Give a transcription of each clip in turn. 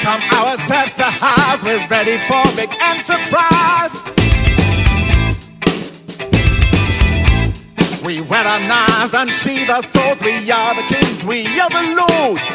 Come ourselves to house, we're ready for big enterprise. We wear our knives and sheathe our swords. We are the kings, we are the lords.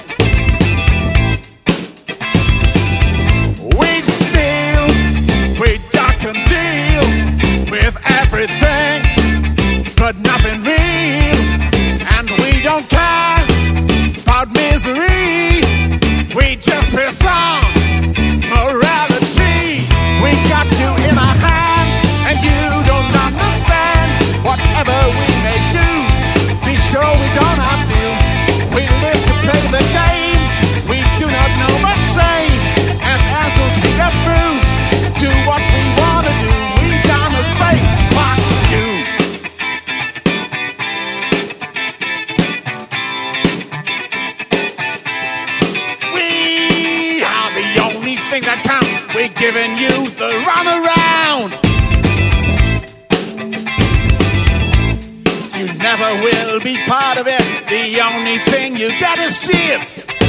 We steal, we duck and deal with everything, but nothing real. And we don't care about misery. We just piss on morality. We got you in our hands, and you don't understand. Whatever we may do, be sure we don't have to. We live to play the game. We do not know but shame. As assholes we get through, do what we wanna do. We gonna say, fuck you. We are the only thing that counts. We're giving you the runaround. You never will be part of it. The only thing you get is shit.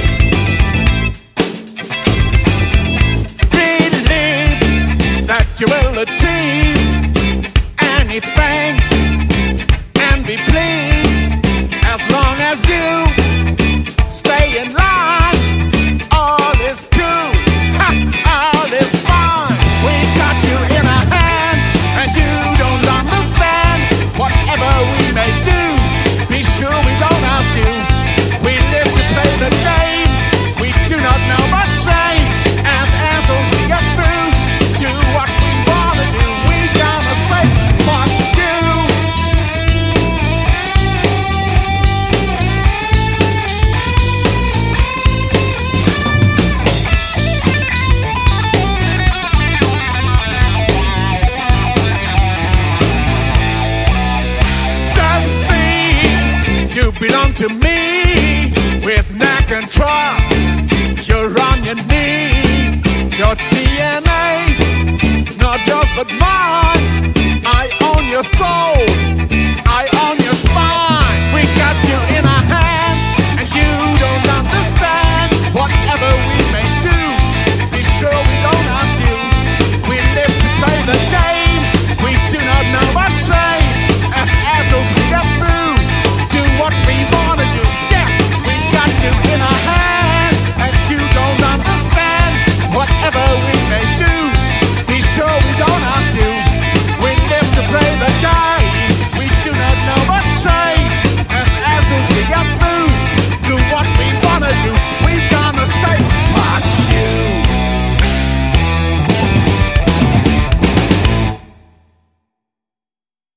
Believe that you will achieve anything and be pleased as long as you stay in line. All is cool, ha, all is fine. We got you in our hands, and you don't understand. Whatever we may do, be sure we don't have to. We live to play the game. We do not know but shame. As assholes we get through, do what we wanna do. We gonna say, fuck you. Just see, you belong to me. With neck and trunk, you're on your knees. Your DNA, not yours but mine. I own your soul.